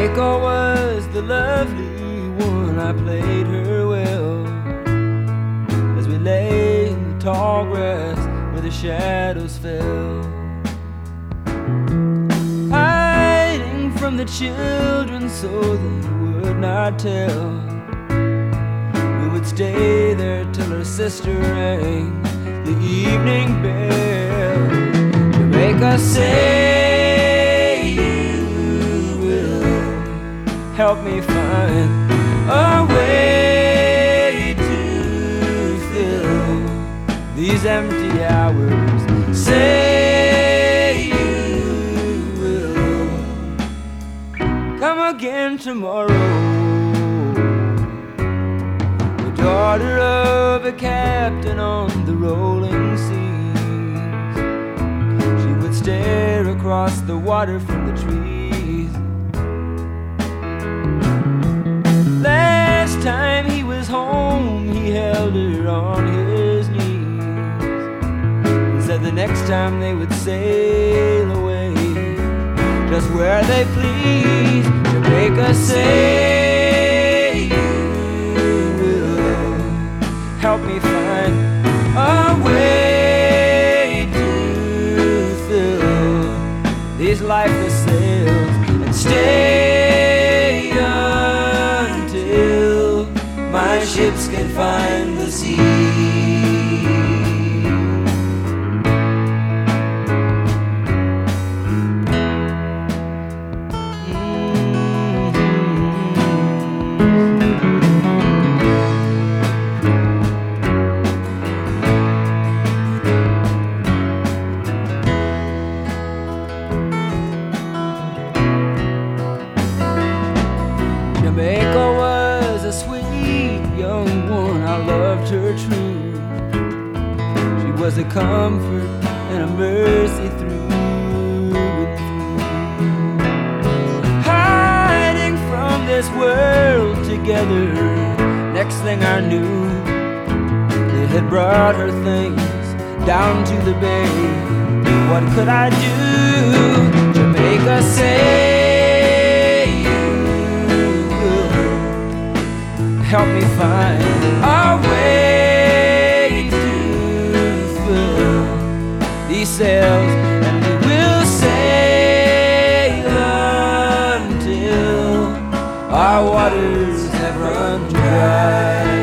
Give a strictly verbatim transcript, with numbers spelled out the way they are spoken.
Jamaica was the lovely one, I played her well, as we lay in the tall grass where the shadows fell, hiding from the children so they would not tell. We would stay there till her sister rang the evening bell. Jamaica, say you will help me find a way to fill these empty hours. Say you will come again tomorrow. The daughter of a captain on the rolling seas, she would stare across the water from the trees. Last time he was home, he held her on his knees and said the next time they would sail away just where they please. Jamaica, say you will help me find a way to fill these lifeless sails and stay until my ships can find the sea. Jamaica was a sweet young one, I loved her true. She was a comfort and a mercy through and through. Hiding from this world together, next thing I knew, they had brought her things down to the bay. What could I do? Jamaica, say help me find a way to fill these sails, and we will sail until our waters have run dry.